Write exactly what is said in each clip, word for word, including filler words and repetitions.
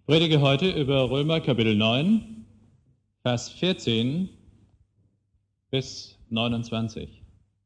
Predige heute über Römer Kapitel neun, Vers vierzehn bis neunundzwanzig.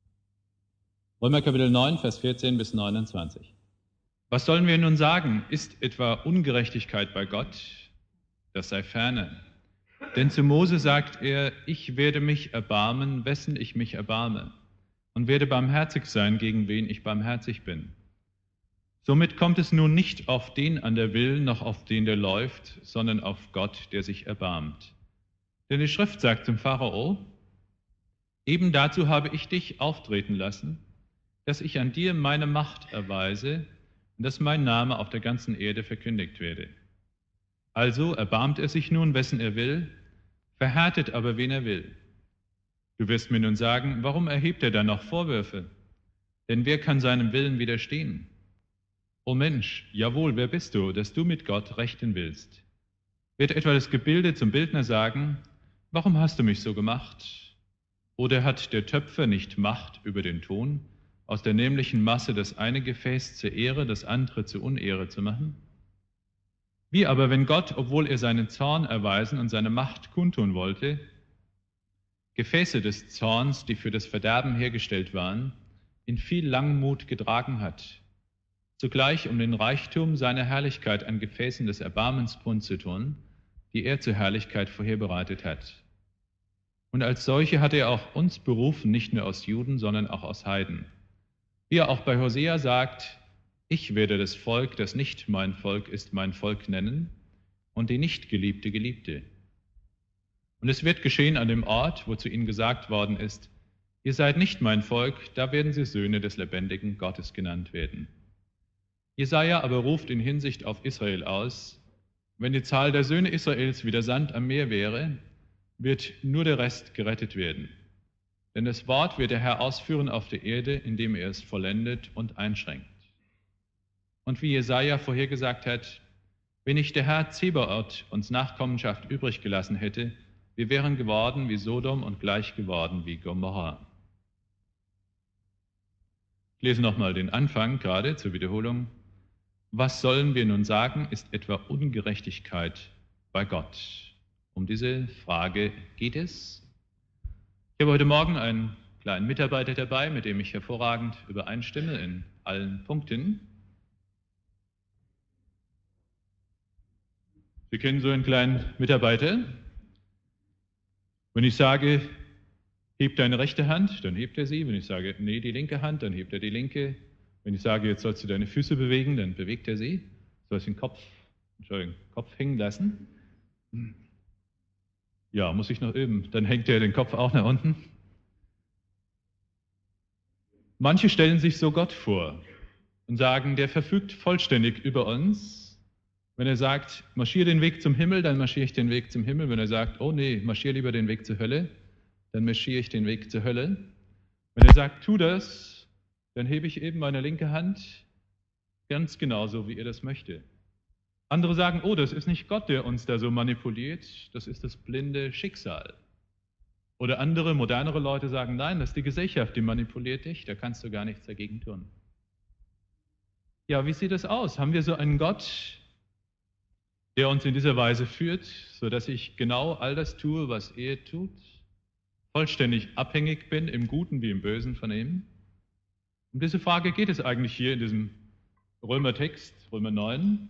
Römer Kapitel neun, Vers vierzehn bis neunundzwanzig. Was sollen wir nun sagen? Ist etwa Ungerechtigkeit bei Gott? Das sei ferne. Denn zu Mose sagt er, ich werde mich erbarmen, wessen ich mich erbarme, und werde barmherzig sein, gegen wen ich barmherzig bin. Somit kommt es nun nicht auf den an, der will, noch auf den, der läuft, sondern auf Gott, der sich erbarmt. Denn die Schrift sagt zum Pharao, eben dazu habe ich dich auftreten lassen, dass ich an dir meine Macht erweise und dass mein Name auf der ganzen Erde verkündigt werde. Also erbarmt er sich nun, wessen er will, verhärtet aber, wen er will. Du wirst mir nun sagen, warum erhebt er dann noch Vorwürfe? Denn wer kann seinem Willen widerstehen? O Mensch, jawohl, wer bist du, dass du mit Gott rechten willst? Wird etwa das Gebilde zum Bildner sagen, warum hast du mich so gemacht? Oder hat der Töpfer nicht Macht über den Ton, aus der nämlichen Masse das eine Gefäß zur Ehre, das andere zur Unehre zu machen? Wie aber, wenn Gott, obwohl er seinen Zorn erweisen und seine Macht kundtun wollte, Gefäße des Zorns, die für das Verderben hergestellt waren, in viel Langmut getragen hat, zugleich um den Reichtum seiner Herrlichkeit an Gefäßen des Erbarmens kundzutun, die er zur Herrlichkeit vorherbereitet hat. Und als solche hat er auch uns berufen, nicht nur aus Juden, sondern auch aus Heiden. Wie er auch bei Hosea sagt, ich werde das Volk, das nicht mein Volk ist, mein Volk nennen, und die nicht Geliebte, Geliebte. Und es wird geschehen an dem Ort, wo zu ihnen gesagt worden ist, ihr seid nicht mein Volk, da werden sie Söhne des lebendigen Gottes genannt werden. Jesaja aber ruft in Hinsicht auf Israel aus, wenn die Zahl der Söhne Israels wie der Sand am Meer wäre, wird nur der Rest gerettet werden. Denn das Wort wird der Herr ausführen auf der Erde, indem er es vollendet und einschränkt. Und wie Jesaja vorhergesagt hat, wenn nicht der Herr Zebaoth uns Nachkommenschaft übrig gelassen hätte, wir wären geworden wie Sodom und gleich geworden wie Gomorra. Ich lese nochmal den Anfang, gerade zur Wiederholung. Was sollen wir nun sagen, ist etwa Ungerechtigkeit bei Gott? Um diese Frage geht es. Ich habe heute Morgen einen kleinen Mitarbeiter dabei, mit dem ich hervorragend übereinstimme in allen Punkten. Sie kennen so einen kleinen Mitarbeiter. Wenn ich sage, heb deine rechte Hand, dann hebt er sie. Wenn ich sage, nee, die linke Hand, dann hebt er die linke. Wenn ich sage, jetzt sollst du deine Füße bewegen, dann bewegt er sie. Du sollst den Kopf, Entschuldigung, Kopf hängen lassen. Ja, muss ich noch üben. Dann hängt er den Kopf auch nach unten. Manche stellen sich so Gott vor und sagen, der verfügt vollständig über uns. Wenn er sagt, marschiere den Weg zum Himmel, dann marschiere ich den Weg zum Himmel. Wenn er sagt, oh nee, marschiere lieber den Weg zur Hölle, dann marschiere ich den Weg zur Hölle. Wenn er sagt, tu das, dann hebe ich eben meine linke Hand ganz genauso, wie er das möchte. Andere sagen, oh, das ist nicht Gott, der uns da so manipuliert, das ist das blinde Schicksal. Oder andere, modernere Leute sagen, nein, das ist die Gesellschaft, die manipuliert dich, da kannst du gar nichts dagegen tun. Ja, wie sieht das aus? Haben wir so einen Gott, der uns in dieser Weise führt, sodass ich genau all das tue, was er tut, vollständig abhängig bin, im Guten wie im Bösen von ihm? Um diese Frage geht es eigentlich hier in diesem Römertext, Römer neun.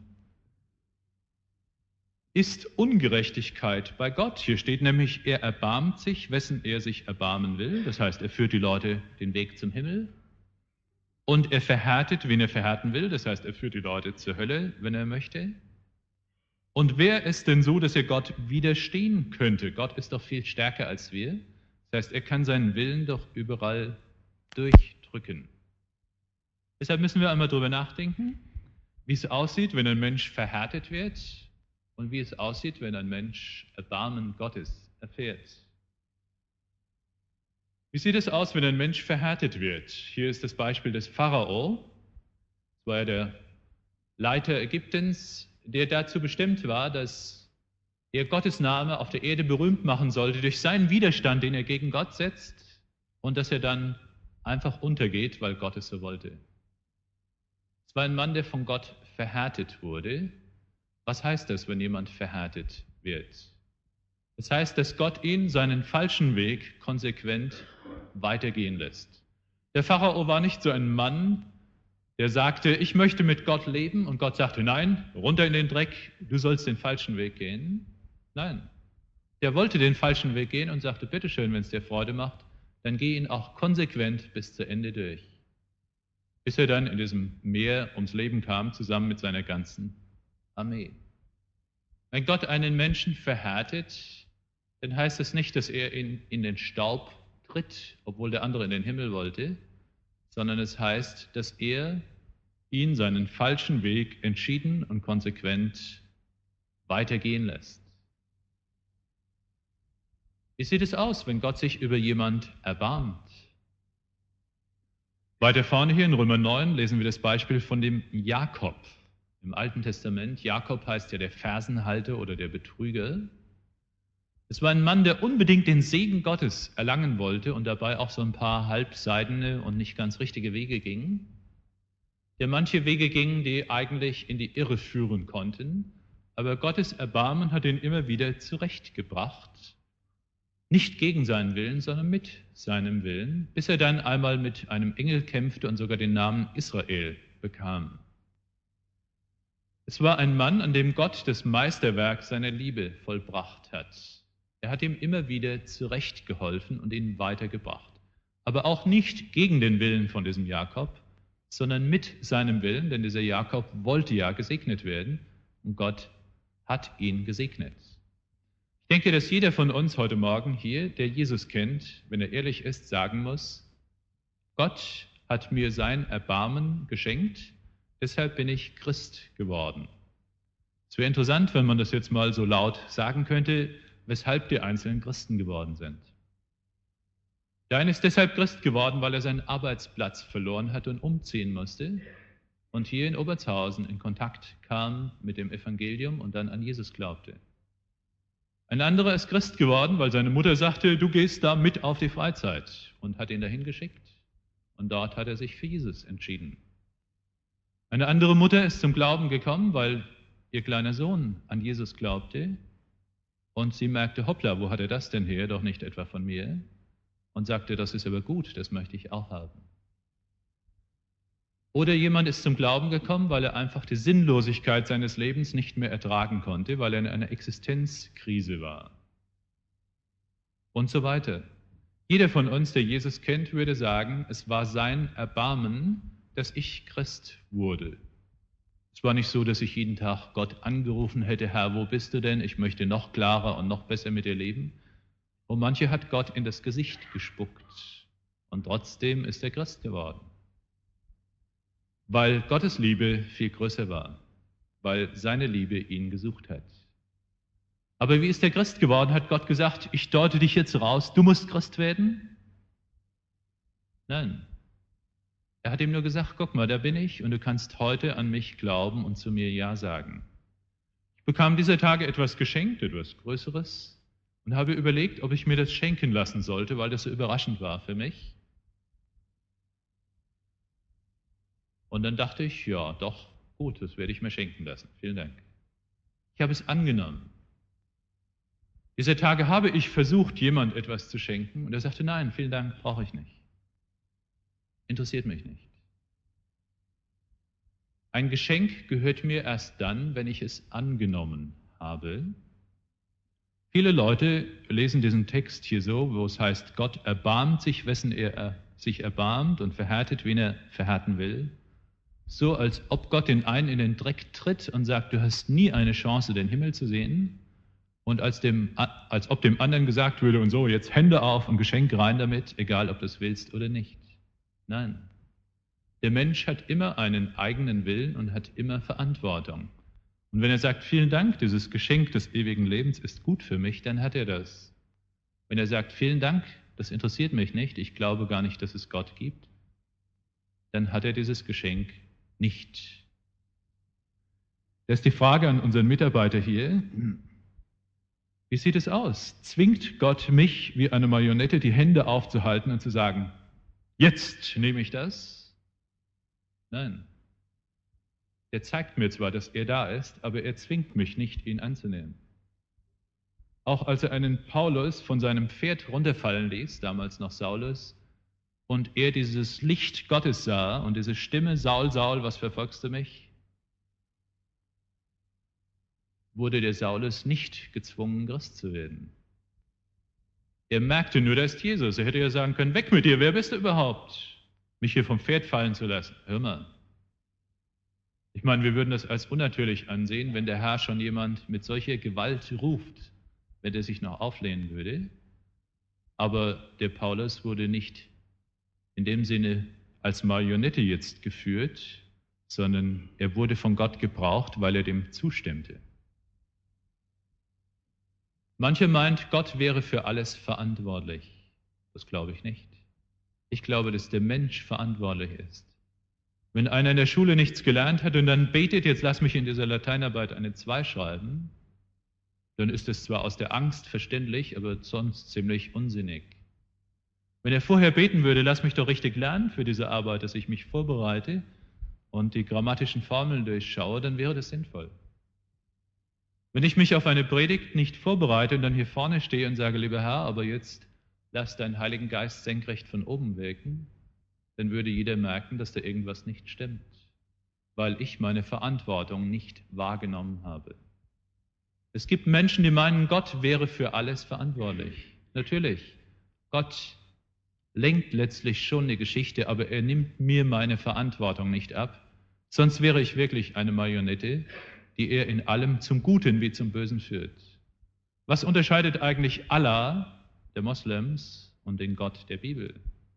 Ist Ungerechtigkeit bei Gott? Hier steht nämlich, er erbarmt sich, wessen er sich erbarmen will. Das heißt, er führt die Leute den Weg zum Himmel. Und er verhärtet, wen er verhärten will. Das heißt, er führt die Leute zur Hölle, wenn er möchte. Und wer ist denn so, dass er Gott widerstehen könnte? Gott ist doch viel stärker als wir. Das heißt, er kann seinen Willen doch überall durchdrücken. Deshalb müssen wir einmal darüber nachdenken, wie es aussieht, wenn ein Mensch verhärtet wird und wie es aussieht, wenn ein Mensch Erbarmen Gottes erfährt. Wie sieht es aus, wenn ein Mensch verhärtet wird? Hier ist das Beispiel des Pharao. Das war ja der Leiter Ägyptens, der dazu bestimmt war, dass er Gottes Name auf der Erde berühmt machen sollte durch seinen Widerstand, den er gegen Gott setzt, und dass er dann einfach untergeht, weil Gott es so wollte. Es war ein Mann, der von Gott verhärtet wurde Was heißt das, wenn jemand verhärtet wird? Das heißt, dass Gott ihn seinen falschen Weg konsequent weitergehen lässt. Der Pharao war nicht so ein Mann, der sagte, ich möchte mit Gott leben, und Gott sagte, nein, runter in den Dreck, du sollst den falschen Weg gehen. Nein, der wollte den falschen Weg gehen und sagte, bitteschön, wenn es dir Freude macht, dann geh ihn auch konsequent bis zu Ende durch. Bis er dann in diesem Meer ums Leben kam, zusammen mit seiner ganzen Armee. Wenn Gott einen Menschen verhärtet, dann heißt es nicht, dass er ihn in den Staub tritt, obwohl der andere in den Himmel wollte, sondern es heißt, dass er ihn seinen falschen Weg entschieden und konsequent weitergehen lässt. Wie sieht es aus, wenn Gott sich über jemand erbarmt? Weiter vorne hier in Römer neun lesen wir das Beispiel von dem Jakob. Im Alten Testament, Jakob heißt ja der Fersenhalter oder der Betrüger. Es war ein Mann, der unbedingt den Segen Gottes erlangen wollte und dabei auch so ein paar halbseidene und nicht ganz richtige Wege ging. Der manche Wege gingen, die eigentlich in die Irre führen konnten, aber Gottes Erbarmen hat ihn immer wieder zurechtgebracht. Nicht gegen seinen Willen, sondern mit seinem Willen, bis er dann einmal mit einem Engel kämpfte und sogar den Namen Israel bekam. Es war ein Mann, an dem Gott das Meisterwerk seiner Liebe vollbracht hat. Er hat ihm immer wieder zurechtgeholfen und ihn weitergebracht. Aber auch nicht gegen den Willen von diesem Jakob, sondern mit seinem Willen, denn dieser Jakob wollte ja gesegnet werden und Gott hat ihn gesegnet. Ich denke, dass jeder von uns heute Morgen hier, der Jesus kennt, wenn er ehrlich ist, sagen muss, Gott hat mir sein Erbarmen geschenkt, deshalb bin ich Christ geworden. Es wäre interessant, wenn man das jetzt mal so laut sagen könnte, weshalb die einzelnen Christen geworden sind. Der eine ist deshalb Christ geworden, weil er seinen Arbeitsplatz verloren hat und umziehen musste und hier in Obertshausen in Kontakt kam mit dem Evangelium und dann an Jesus glaubte. Ein anderer ist Christ geworden, weil seine Mutter sagte, du gehst da mit auf die Freizeit, und hat ihn dahin geschickt. Und dort hat er sich für Jesus entschieden. Eine andere Mutter ist zum Glauben gekommen, weil ihr kleiner Sohn an Jesus glaubte. Und sie merkte, hoppla, wo hat er das denn her? Doch nicht etwa von mir. Und sagte, das ist aber gut, das möchte ich auch haben. Oder jemand ist zum Glauben gekommen, weil er einfach die Sinnlosigkeit seines Lebens nicht mehr ertragen konnte, weil er in einer Existenzkrise war. Und so weiter. Jeder von uns, der Jesus kennt, würde sagen, es war sein Erbarmen, dass ich Christ wurde. Es war nicht so, dass ich jeden Tag Gott angerufen hätte, Herr, wo bist du denn? Ich möchte noch klarer und noch besser mit dir leben. Und manche hat Gott in das Gesicht gespuckt. Und trotzdem ist er Christ geworden. Weil Gottes Liebe viel größer war. Weil seine Liebe ihn gesucht hat. Aber wie ist der Christ geworden? Hat Gott gesagt, ich deute dich jetzt raus, du musst Christ werden? Nein. Er hat ihm nur gesagt, guck mal, da bin ich und du kannst heute an mich glauben und zu mir Ja sagen. Ich bekam dieser Tage etwas geschenkt, etwas Größeres, und habe überlegt, ob ich mir das schenken lassen sollte, weil das so überraschend war für mich. Und dann dachte ich, ja, doch, gut, das werde ich mir schenken lassen. Vielen Dank. Ich habe es angenommen. Dieser Tage habe ich versucht, jemand etwas zu schenken, und er sagte, nein, vielen Dank, brauche ich nicht. Interessiert mich nicht. Ein Geschenk gehört mir erst dann, wenn ich es angenommen habe. Viele Leute lesen diesen Text hier so, wo es heißt, Gott erbarmt sich, wessen er sich erbarmt und verhärtet, wen er verhärten will. So, als ob Gott den einen in den Dreck tritt und sagt, du hast nie eine Chance, den Himmel zu sehen. Und als, dem, als ob dem anderen gesagt würde, und so, jetzt Hände auf und Geschenk rein damit, egal ob du es willst oder nicht. Nein, der Mensch hat immer einen eigenen Willen und hat immer Verantwortung. Und wenn er sagt, vielen Dank, dieses Geschenk des ewigen Lebens ist gut für mich, dann hat er das. Wenn er sagt, vielen Dank, das interessiert mich nicht, ich glaube gar nicht, dass es Gott gibt, dann hat er dieses Geschenk nicht. Das ist die Frage an unseren Mitarbeiter hier. Wie sieht es aus? Zwingt Gott mich, wie eine Marionette, die Hände aufzuhalten und zu sagen, jetzt nehme ich das? Nein. der zeigt mir zwar, dass er da ist, aber er zwingt mich nicht, ihn anzunehmen. Auch als er einen Paulus von seinem Pferd runterfallen ließ, damals noch Saulus, und er dieses Licht Gottes sah und diese Stimme, Saul, Saul, was verfolgst du mich? Wurde der Saulus nicht gezwungen, Christ zu werden. Er merkte nur, da ist Jesus. Er hätte ja sagen können, weg mit dir, wer bist du überhaupt, mich hier vom Pferd fallen zu lassen? Hör mal. Ich meine, wir würden das als unnatürlich ansehen, wenn der Herr schon jemand mit solcher Gewalt ruft, wenn er sich noch auflehnen würde. Aber der Paulus wurde nicht in dem Sinne als Marionette jetzt geführt, sondern er wurde von Gott gebraucht, weil er dem zustimmte. Mancher meint, Gott wäre für alles verantwortlich. Das glaube ich nicht. Ich glaube, dass der Mensch verantwortlich ist. Wenn einer in der Schule nichts gelernt hat und dann betet, jetzt lass mich in dieser Lateinarbeit eine zwei schreiben, dann ist es zwar aus der Angst verständlich, aber sonst ziemlich unsinnig. Wenn er vorher beten würde, lass mich doch richtig lernen für diese Arbeit, dass ich mich vorbereite und die grammatischen Formeln durchschaue, dann wäre das sinnvoll. Wenn ich mich auf eine Predigt nicht vorbereite und dann hier vorne stehe und sage, lieber Herr, aber jetzt lass deinen Heiligen Geist senkrecht von oben wirken, dann würde jeder merken, dass da irgendwas nicht stimmt, weil ich meine Verantwortung nicht wahrgenommen habe. Es gibt Menschen, die meinen, Gott wäre für alles verantwortlich. Natürlich, Gott lenkt letztlich schon die Geschichte, aber er nimmt mir meine Verantwortung nicht ab. Sonst wäre ich wirklich eine Marionette, die er in allem zum Guten wie zum Bösen führt. Was unterscheidet eigentlich Allah, der Moslems, und den Gott der Bibel?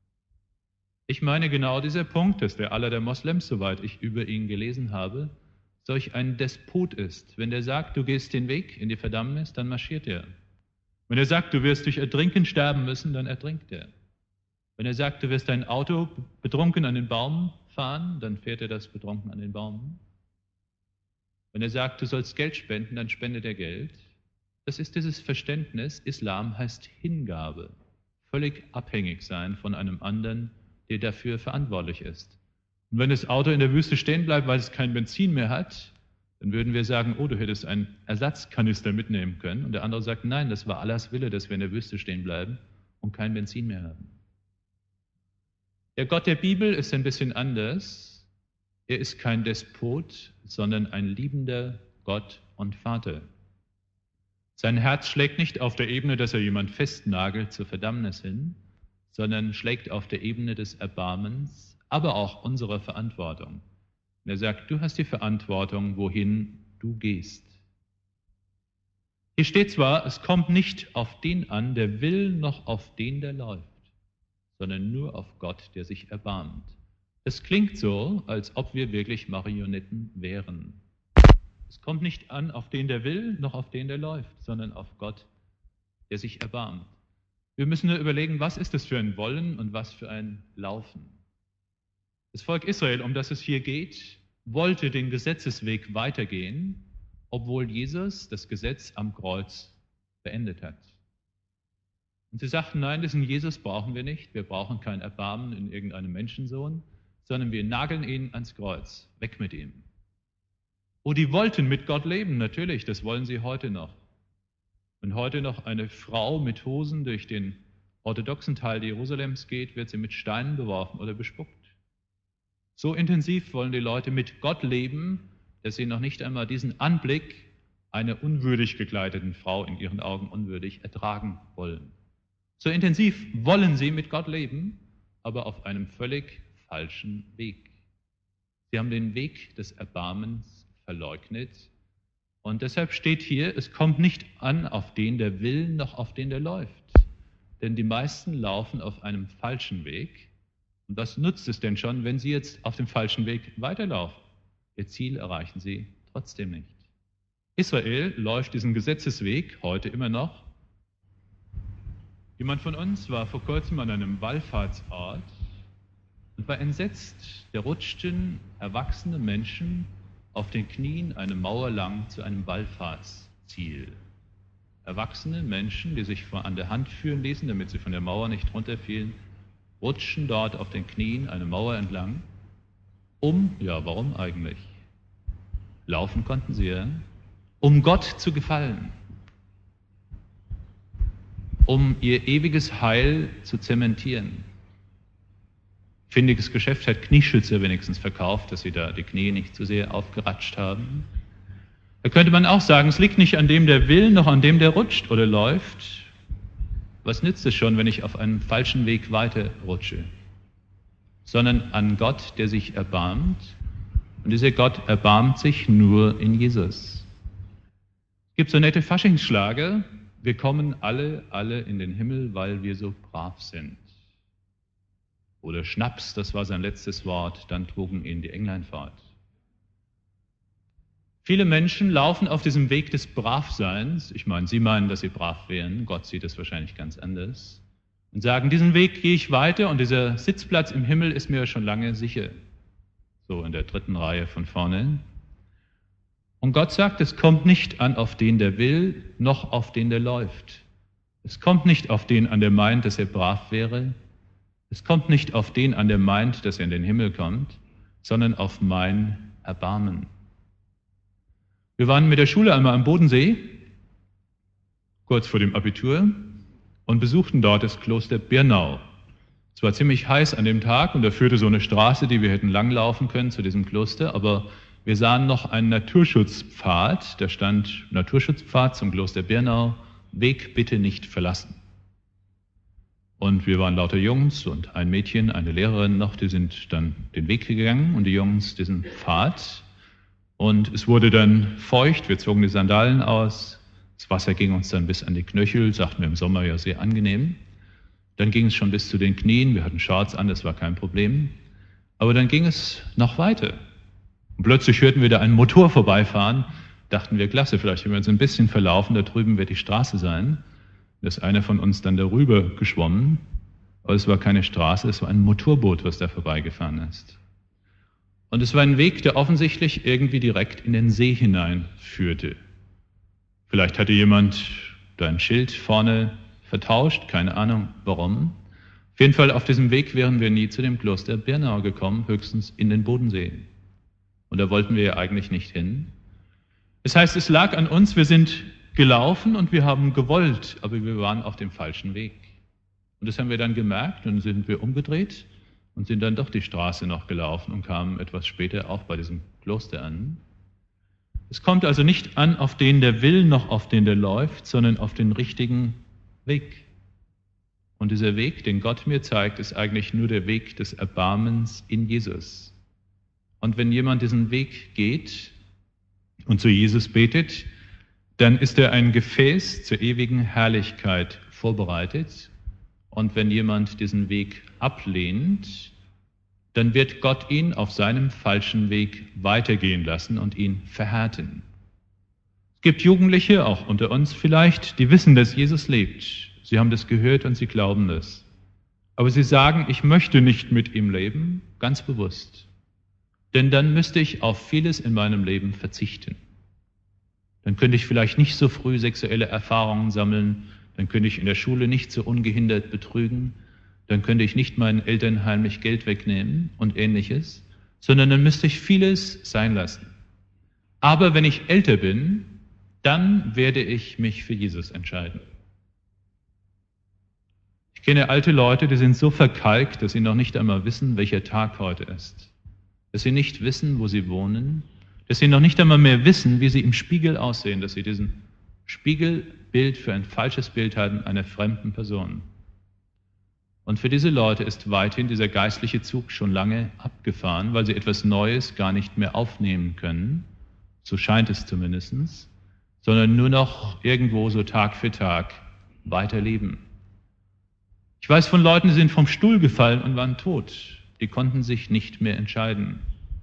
Ich meine genau dieser Punkt, dass der Allah der Moslems, soweit ich über ihn gelesen habe, solch ein Despot ist. Wenn der sagt, du gehst den Weg in die Verdammnis, dann marschiert er. Wenn er sagt, du wirst durch Ertrinken sterben müssen, dann ertrinkt er. Wenn er sagt, du wirst dein Auto betrunken an den Baum fahren, dann fährt er das betrunken an den Baum. Wenn er sagt, du sollst Geld spenden, dann spendet er Geld. Das ist dieses Verständnis, Islam heißt Hingabe, völlig abhängig sein von einem anderen, der dafür verantwortlich ist. Und wenn das Auto in der Wüste stehen bleibt, weil es kein Benzin mehr hat, dann würden wir sagen, oh, du hättest einen Ersatzkanister mitnehmen können. Und der andere sagt, nein, das war Allahs Wille, dass wir in der Wüste stehen bleiben und kein Benzin mehr haben. Der Gott der Bibel ist ein bisschen anders. Er ist kein Despot, sondern ein liebender Gott und Vater. Sein Herz schlägt nicht auf der Ebene, dass er jemand festnagelt zur Verdammnis hin, sondern schlägt auf der Ebene des Erbarmens, aber auch unserer Verantwortung. Und er sagt, du hast die Verantwortung, wohin du gehst. Hier steht zwar, es kommt nicht auf den an, der will, noch auf den, der läuft, sondern nur auf Gott, der sich erbarmt. Es klingt so, als ob wir wirklich Marionetten wären. Es kommt nicht an auf den, der will, noch auf den, der läuft, sondern auf Gott, der sich erbarmt. Wir müssen nur überlegen, was ist das für ein Wollen und was für ein Laufen. Das Volk Israel, um das es hier geht, wollte den Gesetzesweg weitergehen, obwohl Jesus das Gesetz am Kreuz beendet hat. Und sie sagten, nein, diesen Jesus brauchen wir nicht, wir brauchen kein Erbarmen in irgendeinem Menschensohn, sondern wir nageln ihn ans Kreuz, weg mit ihm. Oh, die wollten mit Gott leben, natürlich, das wollen sie heute noch. Wenn heute noch eine Frau mit Hosen durch den orthodoxen Teil Jerusalems geht, wird sie mit Steinen beworfen oder bespuckt. So intensiv wollen die Leute mit Gott leben, dass sie noch nicht einmal diesen Anblick einer unwürdig gekleideten Frau, in ihren Augen unwürdig, ertragen wollen. So intensiv wollen sie mit Gott leben, aber auf einem völlig falschen Weg. Sie haben den Weg des Erbarmens verleugnet und deshalb steht hier, es kommt nicht an auf den, der will, noch auf den, der läuft. Denn die meisten laufen auf einem falschen Weg. Und was nutzt es denn schon, wenn sie jetzt auf dem falschen Weg weiterlaufen? Ihr Ziel erreichen sie trotzdem nicht. Israel läuft diesen Gesetzesweg heute immer noch. Jemand von uns war vor kurzem an einem Wallfahrtsort und war entsetzt. Da rutschten erwachsene Menschen auf den Knien eine Mauer lang zu einem Wallfahrtsziel. Erwachsene Menschen, die sich an der Hand führen ließen, damit sie von der Mauer nicht runterfielen, rutschen dort auf den Knien eine Mauer entlang. Um, ja, warum eigentlich? Laufen konnten sie ja, um Gott zu gefallen, um ihr ewiges Heil zu zementieren. Findiges Geschäft hat Knieschützer wenigstens verkauft, dass sie da die Knie nicht zu sehr aufgeratscht haben. Da könnte man auch sagen, es liegt nicht an dem, der will, noch an dem, der rutscht oder läuft. Was nützt es schon, wenn ich auf einem falschen Weg weiterrutsche? Sondern an Gott, der sich erbarmt. Und dieser Gott erbarmt sich nur in Jesus. Es gibt so nette Faschingsschlager. Wir kommen alle, alle in den Himmel, weil wir so brav sind. Oder Schnaps, das war sein letztes Wort, dann trugen ihn die Englein fort. Viele Menschen laufen auf diesem Weg des Bravseins. Ich meine, sie meinen, dass sie brav wären. Gott sieht es wahrscheinlich ganz anders. Und sagen, diesen Weg gehe ich weiter und dieser Sitzplatz im Himmel ist mir schon lange sicher. So in der dritten Reihe von vorne. Und Gott sagt, es kommt nicht an auf den, der will, noch auf den, der läuft. Es kommt nicht auf den an, der meint, dass er brav wäre. Es kommt nicht auf den an, der meint, dass er in den Himmel kommt, sondern auf mein Erbarmen. Wir waren mit der Schule einmal am Bodensee, kurz vor dem Abitur, und besuchten dort das Kloster Birnau. Es war ziemlich heiß an dem Tag und da führte so eine Straße, die wir hätten langlaufen können zu diesem Kloster, aber wir sahen noch einen Naturschutzpfad, da stand Naturschutzpfad zum Kloster Birnau, Weg bitte nicht verlassen. Und wir waren lauter Jungs und ein Mädchen, eine Lehrerin noch, die sind dann den Weg gegangen und die Jungs diesen Pfad. Und es wurde dann feucht, wir zogen die Sandalen aus, das Wasser ging uns dann bis an die Knöchel, sagten wir im Sommer ja sehr angenehm. Dann ging es schon bis zu den Knien, wir hatten Shorts an, das war kein Problem. Aber dann ging es noch weiter. Und plötzlich hörten wir da einen Motor vorbeifahren, dachten wir, klasse, vielleicht wenn wir uns ein bisschen verlaufen, da drüben wird die Straße sein. Da ist einer von uns dann darüber geschwommen, aber es war keine Straße, es war ein Motorboot, was da vorbeigefahren ist. Und es war ein Weg, der offensichtlich irgendwie direkt in den See hineinführte. Vielleicht hatte jemand da ein Schild vorne vertauscht, keine Ahnung warum. Auf jeden Fall auf diesem Weg wären wir nie zu dem Kloster Birnau gekommen, höchstens in den Bodensee. Und da wollten wir ja eigentlich nicht hin. Das heißt, es lag an uns, wir sind gelaufen und wir haben gewollt, aber wir waren auf dem falschen Weg. Und das haben wir dann gemerkt und dann sind wir umgedreht und sind dann doch die Straße noch gelaufen und kamen etwas später auch bei diesem Kloster an. Es kommt also nicht an auf den, der will, noch auf den, der läuft, sondern auf den richtigen Weg. Und dieser Weg, den Gott mir zeigt, ist eigentlich nur der Weg des Erbarmens in Jesus. Und wenn jemand diesen Weg geht und zu Jesus betet, dann ist er ein Gefäß zur ewigen Herrlichkeit vorbereitet. Und wenn jemand diesen Weg ablehnt, dann wird Gott ihn auf seinem falschen Weg weitergehen lassen und ihn verhärten. Es gibt Jugendliche, auch unter uns vielleicht, die wissen, dass Jesus lebt. Sie haben das gehört und sie glauben das. Aber sie sagen, ich möchte nicht mit ihm leben, ganz bewusst. Denn dann müsste ich auf vieles in meinem Leben verzichten. Dann könnte ich vielleicht nicht so früh sexuelle Erfahrungen sammeln, dann könnte ich in der Schule nicht so ungehindert betrügen, dann könnte ich nicht meinen Eltern heimlich Geld wegnehmen und Ähnliches, sondern dann müsste ich vieles sein lassen. Aber wenn ich älter bin, dann werde ich mich für Jesus entscheiden. Ich kenne alte Leute, die sind so verkalkt, dass sie noch nicht einmal wissen, welcher Tag heute ist. Dass sie nicht wissen, wo sie wohnen, dass sie noch nicht einmal mehr wissen, wie sie im Spiegel aussehen, dass sie diesen Spiegelbild für ein falsches Bild hatten einer fremden Person. Und für diese Leute ist weithin dieser geistliche Zug schon lange abgefahren, weil sie etwas Neues gar nicht mehr aufnehmen können, so scheint es zumindest, sondern nur noch irgendwo so Tag für Tag weiterleben. Ich weiß von Leuten, die sind vom Stuhl gefallen und waren tot. Die konnten sich nicht mehr entscheiden.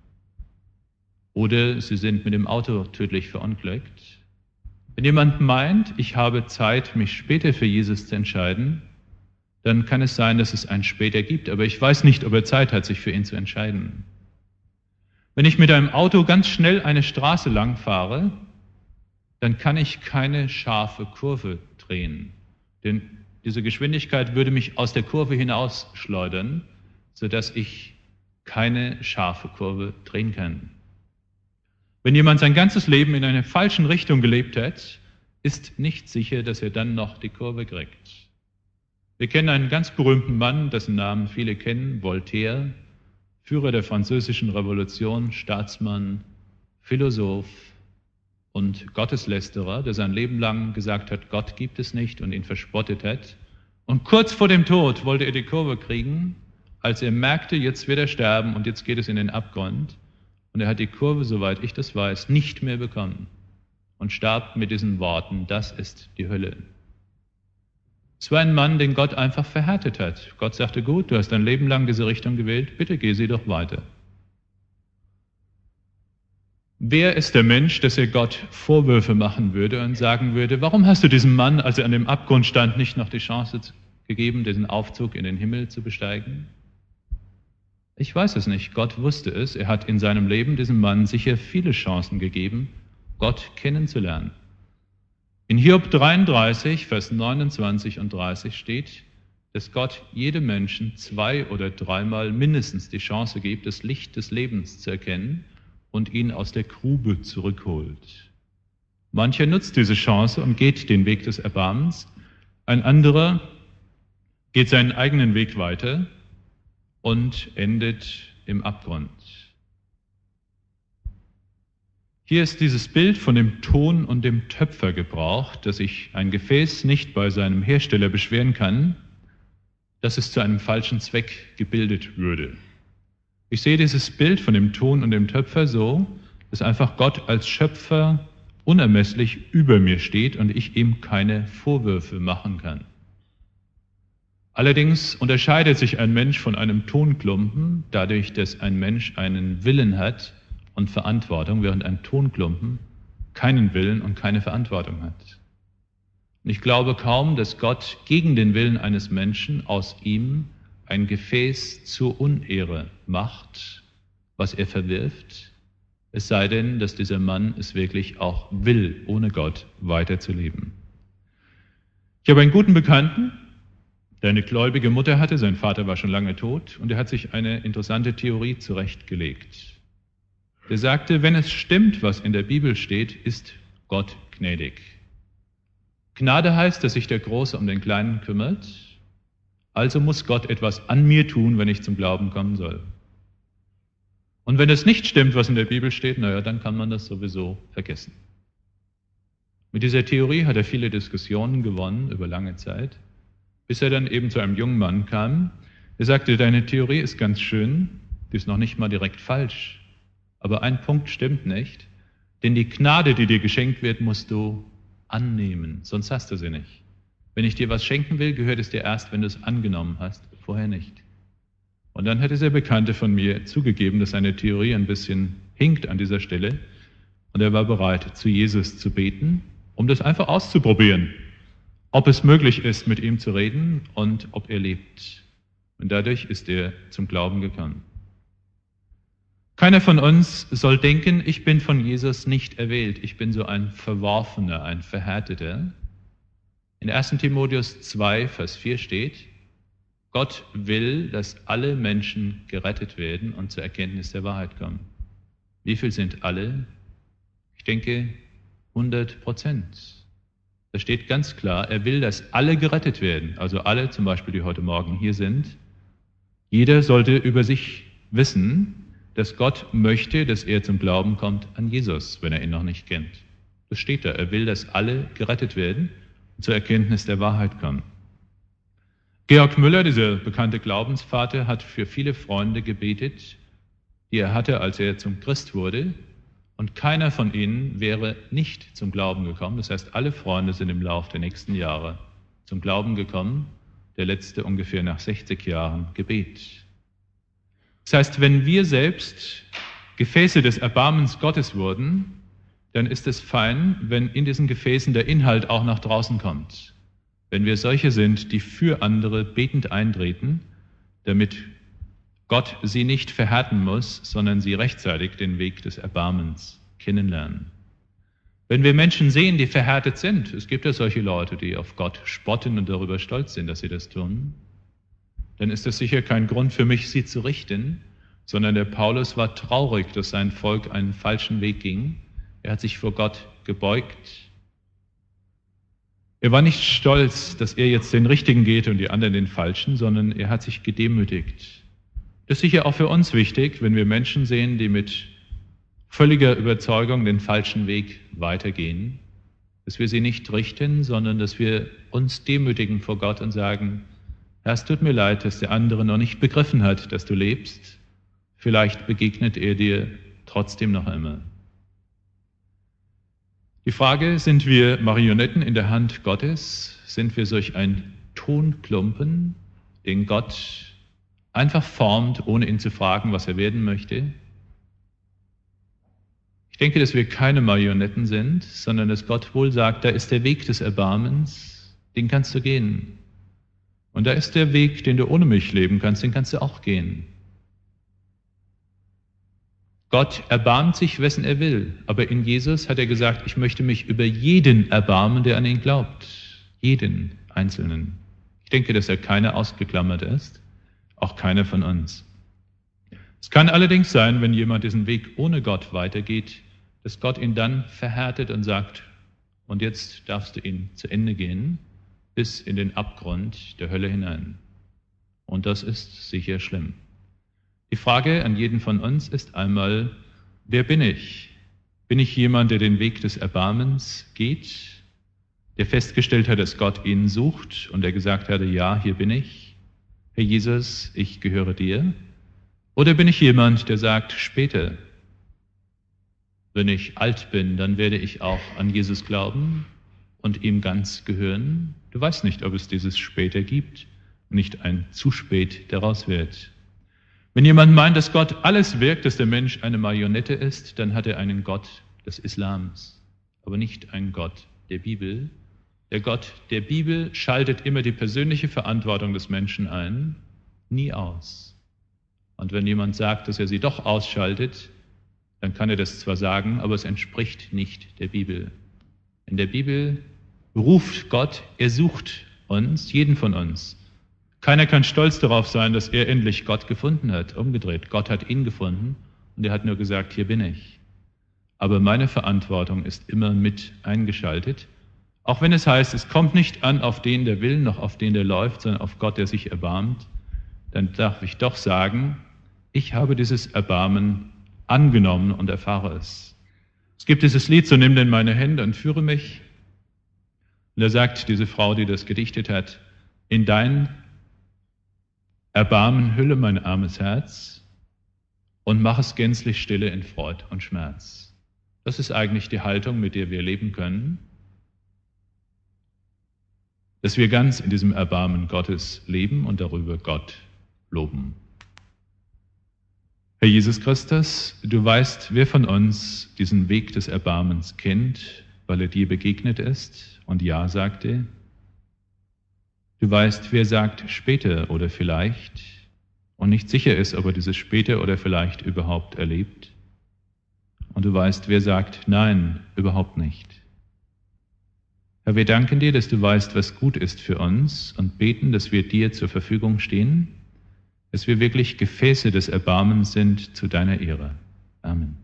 Oder sie sind mit dem Auto tödlich verunglückt. Wenn jemand meint, ich habe Zeit, mich später für Jesus zu entscheiden, dann kann es sein, dass es ein später gibt, aber ich weiß nicht, ob er Zeit hat, sich für ihn zu entscheiden. Wenn ich mit einem Auto ganz schnell eine Straße lang fahre, dann kann ich keine scharfe Kurve drehen, denn diese Geschwindigkeit würde mich aus der Kurve hinaus schleudern, sodass ich keine scharfe Kurve drehen kann. Wenn jemand sein ganzes Leben in einer falschen Richtung gelebt hat, ist nicht sicher, dass er dann noch die Kurve kriegt. Wir kennen einen ganz berühmten Mann, dessen Namen viele kennen, Voltaire, Führer der französischen Revolution, Staatsmann, Philosoph und Gotteslästerer, der sein Leben lang gesagt hat, Gott gibt es nicht und ihn verspottet hat. Und kurz vor dem Tod wollte er die Kurve kriegen, als er merkte, jetzt wird er sterben und jetzt geht es in den Abgrund. Und er hat die Kurve, soweit ich das weiß, nicht mehr bekommen und starb mit diesen Worten, das ist die Hölle. Es war ein Mann, den Gott einfach verhärtet hat. Gott sagte, gut, du hast dein Leben lang diese Richtung gewählt, bitte geh sie doch weiter. Wer ist der Mensch, dass er Gott Vorwürfe machen würde und sagen würde, warum hast du diesem Mann, als er an dem Abgrund stand, nicht noch die Chance gegeben, diesen Aufzug in den Himmel zu besteigen? Ich weiß es nicht, Gott wusste es. Er hat in seinem Leben diesem Mann sicher viele Chancen gegeben, Gott kennenzulernen. In Hiob dreiunddreißig, Vers neunundzwanzig und dreißig steht, dass Gott jedem Menschen zwei- oder dreimal mindestens die Chance gibt, das Licht des Lebens zu erkennen und ihn aus der Grube zurückholt. Mancher nutzt diese Chance und geht den Weg des Erbarmens, ein anderer geht seinen eigenen Weg weiter und endet im Abgrund. Hier ist dieses Bild von dem Ton und dem Töpfer gebraucht, dass sich ein Gefäß nicht bei seinem Hersteller beschweren kann, dass es zu einem falschen Zweck gebildet würde. Ich sehe dieses Bild von dem Ton und dem Töpfer so, dass einfach Gott als Schöpfer unermesslich über mir steht und ich ihm keine Vorwürfe machen kann. Allerdings unterscheidet sich ein Mensch von einem Tonklumpen dadurch, dass ein Mensch einen Willen hat und Verantwortung, während ein Tonklumpen keinen Willen und keine Verantwortung hat. Und ich glaube kaum, dass Gott gegen den Willen eines Menschen aus ihm ein Gefäß zur Unehre macht, was er verwirft, es sei denn, dass dieser Mann es wirklich auch will, ohne Gott weiterzuleben. Ich habe einen guten Bekannten, der eine gläubige Mutter hatte, sein Vater war schon lange tot, und er hat sich eine interessante Theorie zurechtgelegt. Er sagte, wenn es stimmt, was in der Bibel steht, ist Gott gnädig. Gnade heißt, dass sich der Große um den Kleinen kümmert, also muss Gott etwas an mir tun, wenn ich zum Glauben kommen soll. Und wenn es nicht stimmt, was in der Bibel steht, naja, dann kann man das sowieso vergessen. Mit dieser Theorie hat er viele Diskussionen gewonnen über lange Zeit, bis er dann eben zu einem jungen Mann kam. Er sagte, deine Theorie ist ganz schön, die ist noch nicht mal direkt falsch, aber ein Punkt stimmt nicht, denn die Gnade, die dir geschenkt wird, musst du annehmen, sonst hast du sie nicht. Wenn ich dir was schenken will, gehört es dir erst, wenn du es angenommen hast, vorher nicht. Und dann hat dieser Bekannte von mir zugegeben, dass seine Theorie ein bisschen hinkt an dieser Stelle, und er war bereit, zu Jesus zu beten, um das einfach auszuprobieren, ob es möglich ist, mit ihm zu reden und ob er lebt. Und dadurch ist er zum Glauben gekommen. Keiner von uns soll denken, ich bin von Jesus nicht erwählt, ich bin so ein Verworfener, ein Verhärteter. In ersten Timotheus zwei, Vers vier steht, Gott will, dass alle Menschen gerettet werden und zur Erkenntnis der Wahrheit kommen. Wie viel sind alle? Ich denke hundert Prozent. Da steht ganz klar, er will, dass alle gerettet werden, also alle zum Beispiel, die heute Morgen hier sind. Jeder sollte über sich wissen, dass Gott möchte, dass er zum Glauben kommt an Jesus, wenn er ihn noch nicht kennt. Das steht da, er will, dass alle gerettet werden und zur Erkenntnis der Wahrheit kommen. Georg Müller, dieser bekannte Glaubensvater, hat für viele Freunde gebetet, die er hatte, als er zum Christ wurde, und keiner von ihnen wäre nicht zum Glauben gekommen. Das heißt, alle Freunde sind im Laufe der nächsten Jahre zum Glauben gekommen, der letzte ungefähr nach sechzig Jahren Gebet. Das heißt, wenn wir selbst Gefäße des Erbarmens Gottes wurden, dann ist es fein, wenn in diesen Gefäßen der Inhalt auch nach draußen kommt. Wenn wir solche sind, die für andere betend eintreten, damit Gott sie nicht verhärten muss, sondern sie rechtzeitig den Weg des Erbarmens kennenlernen. Wenn wir Menschen sehen, die verhärtet sind, es gibt ja solche Leute, die auf Gott spotten und darüber stolz sind, dass sie das tun, dann ist das sicher kein Grund für mich, sie zu richten, sondern der Paulus war traurig, dass sein Volk einen falschen Weg ging. Er hat sich vor Gott gebeugt. Er war nicht stolz, dass er jetzt den richtigen geht und die anderen den falschen, sondern er hat sich gedemütigt. Das ist sicher auch für uns wichtig, wenn wir Menschen sehen, die mit völliger Überzeugung den falschen Weg weitergehen, dass wir sie nicht richten, sondern dass wir uns demütigen vor Gott und sagen, Herr, es tut mir leid, dass der andere noch nicht begriffen hat, dass du lebst. Vielleicht begegnet er dir trotzdem noch einmal. Die Frage, sind wir Marionetten in der Hand Gottes? Sind wir solch ein Tonklumpen, den Gott einfach formt, ohne ihn zu fragen, was er werden möchte? Ich denke, dass wir keine Marionetten sind, sondern dass Gott wohl sagt, da ist der Weg des Erbarmens, den kannst du gehen. Und da ist der Weg, den du ohne mich leben kannst, den kannst du auch gehen. Gott erbarmt sich, wessen er will. Aber in Jesus hat er gesagt, ich möchte mich über jeden erbarmen, der an ihn glaubt. Jeden Einzelnen. Ich denke, dass er keiner ausgeklammert ist, auch keiner von uns. Es kann allerdings sein, wenn jemand diesen Weg ohne Gott weitergeht, dass Gott ihn dann verhärtet und sagt, und jetzt darfst du ihn zu Ende gehen, bis in den Abgrund der Hölle hinein. Und das ist sicher schlimm. Die Frage an jeden von uns ist einmal, wer bin ich? Bin ich jemand, der den Weg des Erbarmens geht, der festgestellt hat, dass Gott ihn sucht und der gesagt hatte, ja, hier bin ich, Herr Jesus, ich gehöre dir? Oder bin ich jemand, der sagt, später, wenn ich alt bin, dann werde ich auch an Jesus glauben und ihm ganz gehören? Du weißt nicht, ob es dieses später gibt, nicht ein zu spät daraus wird. Wenn jemand meint, dass Gott alles wirkt, dass der Mensch eine Marionette ist, dann hat er einen Gott des Islams, aber nicht einen Gott der Bibel. Der Gott der Bibel schaltet immer die persönliche Verantwortung des Menschen ein, nie aus. Und wenn jemand sagt, dass er sie doch ausschaltet, dann kann er das zwar sagen, aber es entspricht nicht der Bibel. In der Bibel ruft Gott, er sucht uns, jeden von uns. Keiner kann stolz darauf sein, dass er endlich Gott gefunden hat. Umgedreht, Gott hat ihn gefunden und er hat nur gesagt, hier bin ich. Aber meine Verantwortung ist immer mit eingeschaltet. Auch wenn es heißt, es kommt nicht an auf den, der will, noch auf den, der läuft, sondern auf Gott, der sich erbarmt, dann darf ich doch sagen, ich habe dieses Erbarmen angenommen und erfahre es. Es gibt dieses Lied, so nimm denn meine Hände und führe mich. Und da sagt diese Frau, die das gedichtet hat, in dein Erbarmen hülle mein armes Herz und mach es gänzlich stille in Freud und Schmerz. Das ist eigentlich die Haltung, mit der wir leben können, dass wir ganz in diesem Erbarmen Gottes leben und darüber Gott loben. Herr Jesus Christus, du weißt, wer von uns diesen Weg des Erbarmens kennt, weil er dir begegnet ist und Ja sagte. Du weißt, wer sagt später oder vielleicht und nicht sicher ist, ob er dieses später oder vielleicht überhaupt erlebt. Und du weißt, wer sagt nein, überhaupt nicht. Herr, wir danken dir, dass du weißt, was gut ist für uns und beten, dass wir dir zur Verfügung stehen, dass wir wirklich Gefäße des Erbarmens sind zu deiner Ehre. Amen.